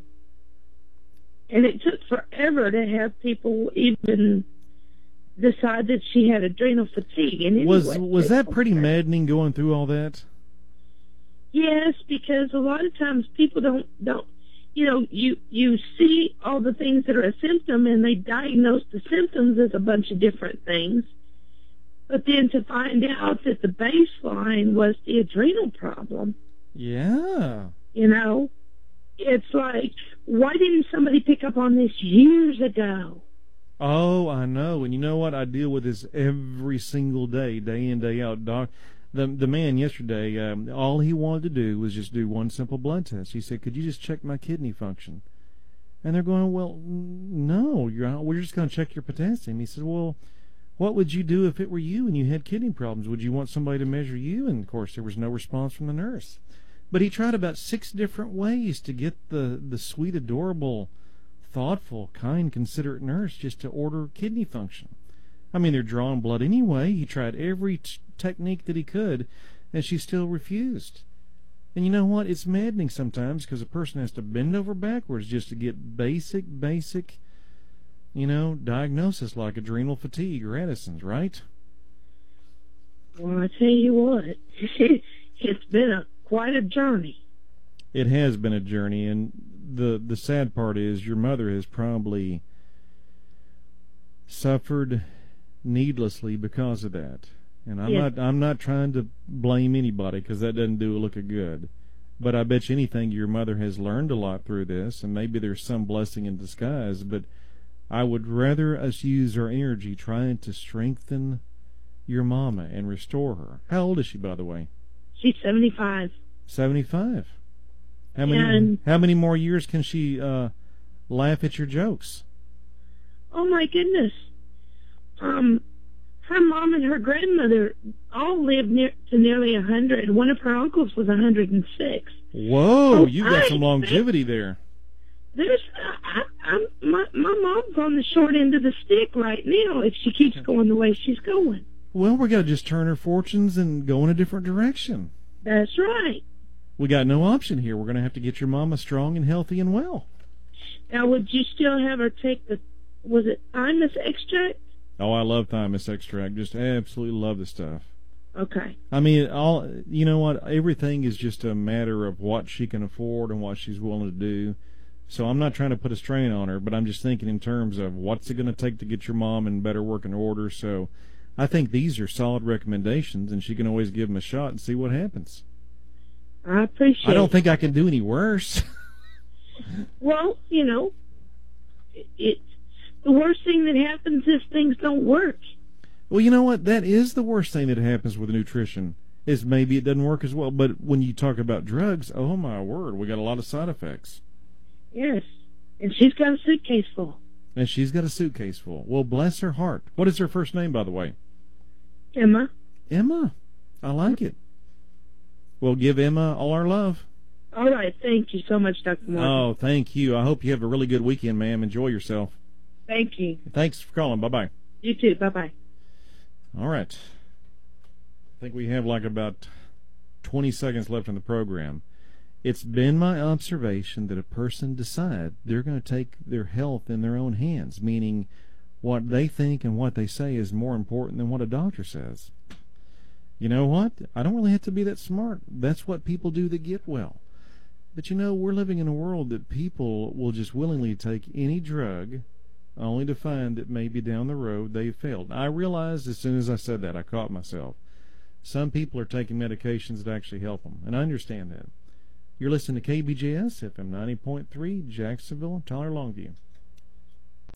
And it took forever to have people even decide that she had adrenal fatigue. And Was anyway, was that pretty maddening going through all that? Yes, because a lot of times people don't don't you know you you see all the things that are a symptom and they diagnose the symptoms as a bunch of different things, but then to find out that the baseline was the adrenal problem, Yeah. you know, it's like, why didn't somebody pick up on this years ago? Oh, I know. And you know what? I deal with this every single day, day in, day out. Doc, the the man yesterday, um, all he wanted to do was just do one simple blood test. He said, could you just check my kidney function? And they're going, well, no, you're, we're just going to check your potassium. He said, well, what would you do if it were you and you had kidney problems? Would you want somebody to measure you? And, of course, there was no response from the nurse. But he tried about six different ways to get the, the sweet, adorable, thoughtful, kind, considerate nurse just to order kidney function. I mean, they're drawing blood anyway. He tried every t- technique that he could, and she still refused. And you know what? It's maddening sometimes because a person has to bend over backwards just to get basic, basic, you know, diagnosis like adrenal fatigue or Addison's, right? Right. Right. Well, I tell you what, it's been a quite a journey. It has been a journey, and the the sad part is your mother has probably suffered needlessly because of that. And I'm Yes. not I'm not trying to blame anybody, because that doesn't do a look of good. But I bet you anything your mother has learned a lot through this, and maybe there's some blessing in disguise. But I would rather us use our energy trying to strengthen your mama and restore her. How old is she, by the way? She's seventy-five. seventy-five. How many And- how many more years can she uh, laugh at your jokes? Oh my goodness. Um, her mom and her grandmother all lived near to nearly a hundred. One of her uncles was a hundred and six. Whoa, Oh, you got I some longevity there. There's, I, I'm, my my mom's on the short end of the stick right now if she keeps going the way she's going. Well, we got to just turn her fortunes and go in a different direction. That's right. We got no option here. We're going to have to get your mama strong and healthy and well. Now, would you still have her take the, was it thymus extract? Oh, I love thymus extract. Just absolutely love the stuff. Okay. I mean, all you know what? Everything is just a matter of what she can afford and what she's willing to do. So I'm not trying to put a strain on her, but I'm just thinking in terms of what's it going to take to get your mom in better working order. So I think these are solid recommendations, and she can always give them a shot and see what happens. I appreciate I don't it. think I can do any worse. Well, you know, it, it, the worst thing that happens is things don't work. Well, you know what? That is the worst thing that happens with nutrition, is maybe it doesn't work as well. But when you talk about drugs, oh my word, we got a lot of side effects. Yes. And she's got a suitcase full. And she's got a suitcase full. Well, bless her heart. What is her first name, by the way? Emma. Emma. I like it. We'll give Emma all our love. All right. Thank you so much, Doctor Martin. Oh, thank you. I hope you have a really good weekend, ma'am. Enjoy yourself. Thank you. Thanks for calling. Bye-bye. You too. Bye-bye. All right. I think we have like about twenty seconds left in the program. It's been my observation that a person decide they're going to take their health in their own hands, meaning what they think and what they say is more important than what a doctor says. You know what? I don't really have to be that smart. That's what people do that get well. But you know, we're living in a world that people will just willingly take any drug only to find that maybe down the road they've failed. I realized as soon as I said that, I caught myself. Some people are taking medications that actually help them, and I understand that. You're listening to K B J S, F M ninety point three, Jacksonville, Tyler, Longview.